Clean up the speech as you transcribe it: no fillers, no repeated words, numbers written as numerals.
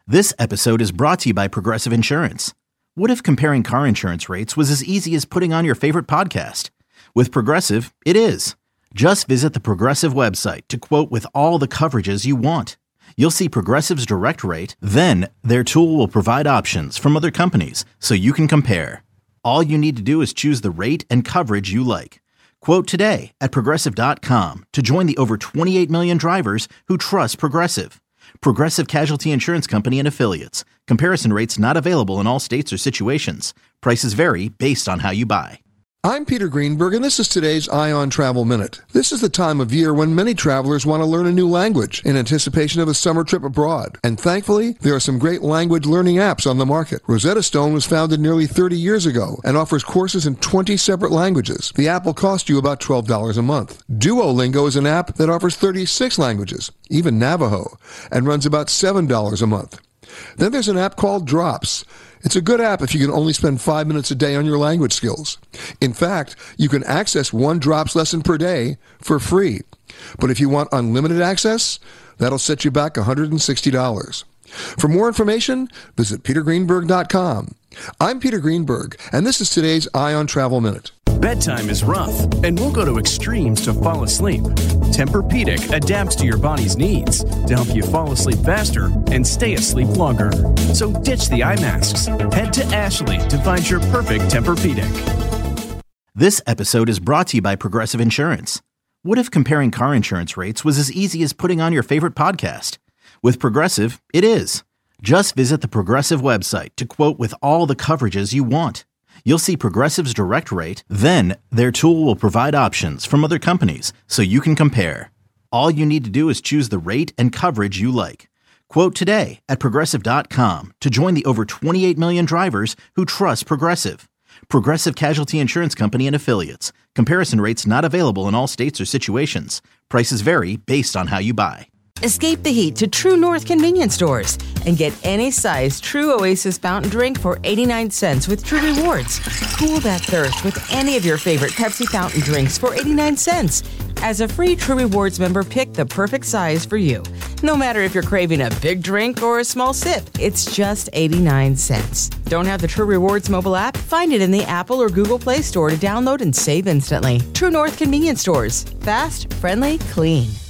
This episode is brought to you by Progressive Insurance. What if comparing car insurance rates was as easy as putting on your favorite podcast? With Progressive, it is. Just visit the Progressive website to quote with all the coverages you want. You'll see Progressive's direct rate, then their tool will provide options from other companies so you can compare. All you need to do is choose the rate and coverage you like. Quote today at Progressive.com to join the over 28 million drivers who trust Progressive. Progressive Casualty Insurance Company and Affiliates. Comparison rates not available in all states or situations. Prices vary based on how you buy. I'm Peter Greenberg, and this is today's Ion Travel Minute. This is the time of year when many travelers want to learn a new language in anticipation of a summer trip abroad. And thankfully, there are some great language learning apps on the market. Rosetta Stone was founded nearly 30 years ago and offers courses in 20 separate languages. The app will cost you about $12 a month. Duolingo is an app that offers 36 languages, even Navajo, and runs about $7 a month. Then there's an app called Drops. It's a good app if you can only spend 5 minutes a day on your language skills. In fact, you can access one Drops lesson per day for free. But if you want unlimited access, that'll set you back $160. For more information, visit petergreenberg.com. I'm Peter Greenberg, and this is today's Ion Travel Minute. Bedtime is rough, and we'll go to extremes to fall asleep. Tempur-Pedic adapts to your body's needs to help you fall asleep faster and stay asleep longer. So ditch the eye masks. Head to Ashley to find your perfect Tempur-Pedic. This episode is brought to you by Progressive Insurance. What if comparing car insurance rates was as easy as putting on your favorite podcast? With Progressive, it is. Just visit the Progressive website to quote with all the coverages you want. You'll see Progressive's direct rate, then their tool will provide options from other companies so you can compare. All you need to do is choose the rate and coverage you like. Quote today at Progressive.com to join the over 28 million drivers who trust Progressive. Progressive Casualty Insurance Company and Affiliates. Comparison rates not available in all states or situations. Prices vary based on how you buy. Escape the heat to True North convenience stores and get any size True Oasis fountain drink for 89 cents with True Rewards. Cool that thirst with any of your favorite Pepsi fountain drinks for 89 cents. As a free True Rewards member, pick the perfect size for you. No matter if you're craving a big drink or a small sip, it's just 89 cents. Don't have the True Rewards mobile app? Find it in the Apple or Google Play Store to download and save instantly. True North convenience stores. Fast, friendly, clean.